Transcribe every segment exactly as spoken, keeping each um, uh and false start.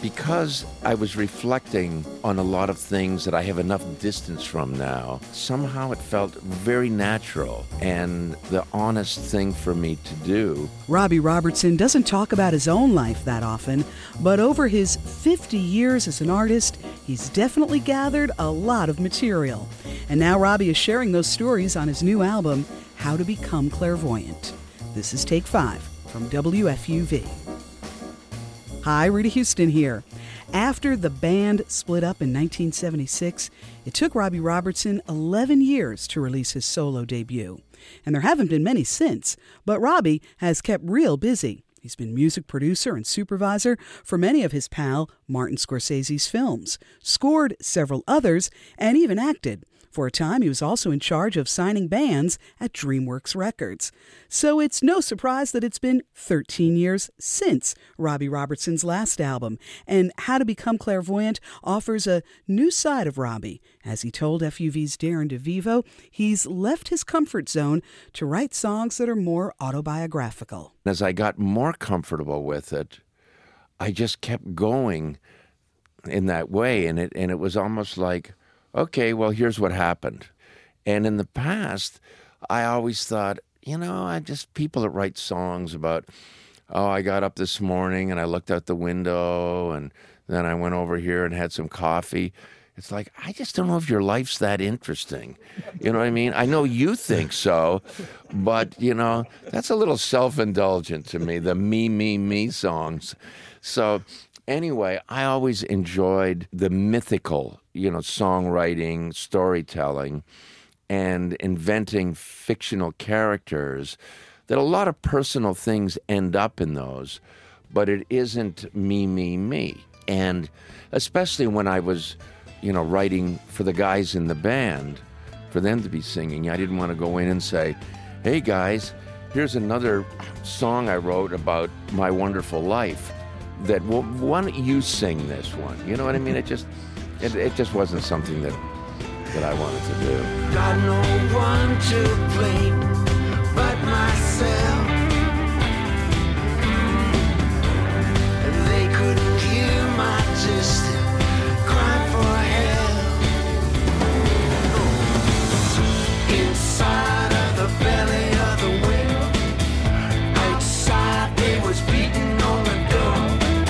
because I was reflecting on a lot of things that I have enough distance from now, somehow it felt very natural and the honest thing for me to do. Robbie Robertson doesn't talk about his own life that often, but over his fifty years as an artist, he's definitely gathered a lot of material. And now Robbie is sharing those stories on his new album, How to Become Clairvoyant. This is Take Five from W F U V. Hi, Rita Houston here. After the band split up in nineteen seventy-six, it took Robbie Robertson eleven years to release his solo debut. And there haven't been many since, but Robbie has kept real busy. He's been music producer and supervisor for many of his pal Martin Scorsese's films, scored several others, and even acted. For a time, he was also in charge of signing bands at DreamWorks Records. So it's no surprise that it's been thirteen years since Robbie Robertson's last album, and How to Become Clairvoyant offers a new side of Robbie. As he told F U V's Darren DeVivo, he's left his comfort zone to write songs that are more autobiographical. As I got more comfortable with it, I just kept going in that way, and it and it was almost like, okay, well, here's what happened. And in the past, I always thought, you know, I just people that write songs about, oh, I got up this morning and I looked out the window and then I went over here and had some coffee. It's like, I just don't know if your life's that interesting. You know what I mean? I know you think so, but, you know, that's a little self-indulgent to me, the me, me, me songs. So anyway, I always enjoyed the mythical, you know, songwriting, storytelling, and inventing fictional characters that a lot of personal things end up in those, but it isn't me, me, me. And especially when I was, you know, writing for the guys in the band, for them to be singing, I didn't want to go in and say, hey guys, here's another song I wrote about my wonderful life. That, well, why don't you sing this one? You know what I mean? It just, it, it just wasn't something that that I wanted to do. Got no one to blame but myself. They couldn't hear my distant cry for help. Inside of the belly of the wind, outside they was beating on the door.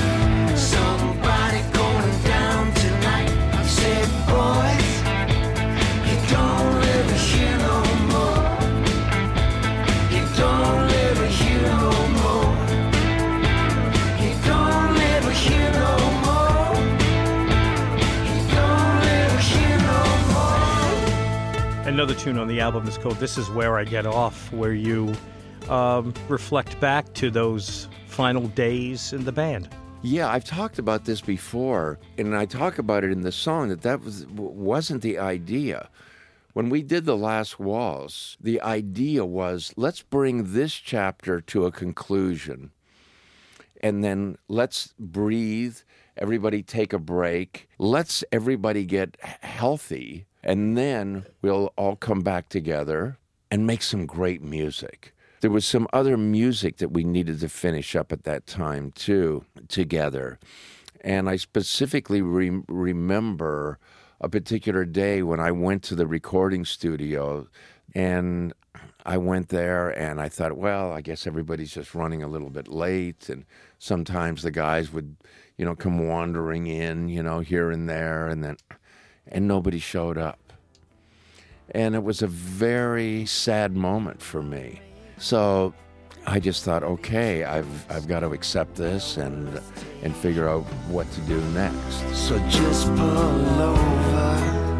Another tune on the album is called This Is Where I Get Off, where you um, reflect back to those final days in the band. Yeah, I've talked about this before, and I talk about it in the song, that that was, wasn't the idea. When we did The Last Waltz, the idea was, let's bring this chapter to a conclusion, and then let's breathe, everybody take a break, let's everybody get healthy, and then we'll all come back together and make some great music. There was some other music that we needed to finish up at that time, too, together. And I specifically re- remember a particular day when I went to the recording studio, and I went there and I thought, well, I guess everybody's just running a little bit late, and sometimes the guys would, you know, come wandering in, you know, here and there, and then, and nobody showed up. And it was a very sad moment for me. So I just thought, okay, I've I've got to accept this and and figure out what to do next. So just pull over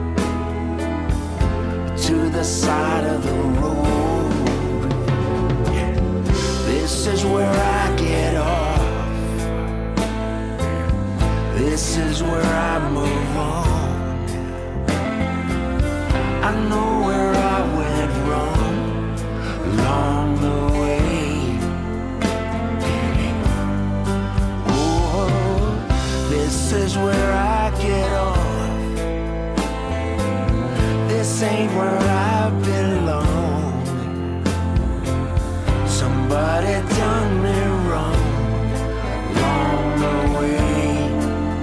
to the side of the road. This is where I get off. This is where I move on. I know where I went wrong along the way. Oh, this is where I get off. This ain't where I belong. Somebody done me wrong along the way.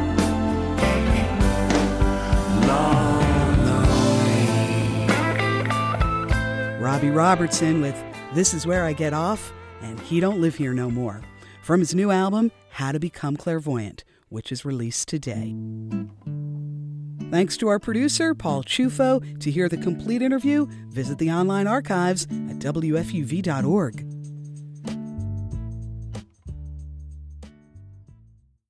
Robbie Robertson with This Is Where I Get Off and He Don't Live Here No More from his new album, How to Become Clairvoyant, which is released today. Thanks to our producer, Paul Chufo. To hear the complete interview, visit the online archives at W F U V dot org.